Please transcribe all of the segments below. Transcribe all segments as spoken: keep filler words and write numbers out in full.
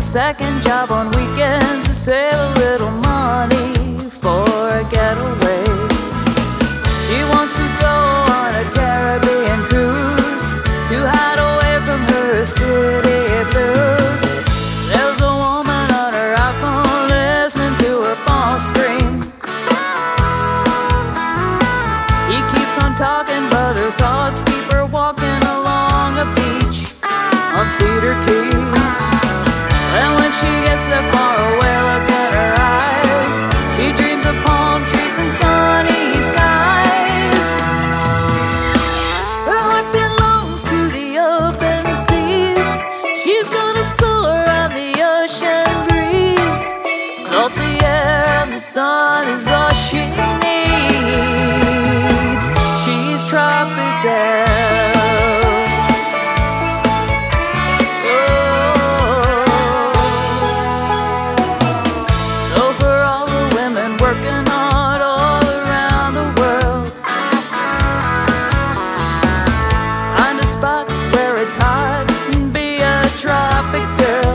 second job on weekends to save a little money for a getaway. She wants to go on a Caribbean cruise to hide away from her city blues. There's a woman on her iPhone listening to her boss scream. He keeps on talking, but her thoughts keep her walking along a beach on Cedar Key. And when she gets that far away, look at her eyes. She dreams of palm trees and sunny skies. Her heart belongs to the open seas. She's gonna soar on the ocean breeze. Salty air and the sun is all she needs. She's tropical. Tropic girl,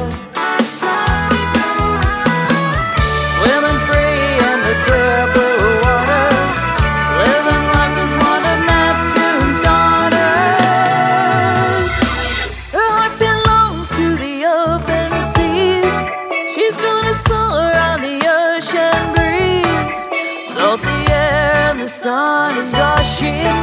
swimming free in the clear blue water, living life as one of Neptune's daughters. Her heart belongs to the open seas. She's gonna soar on the ocean breeze. Salty air and the sun is all she needs.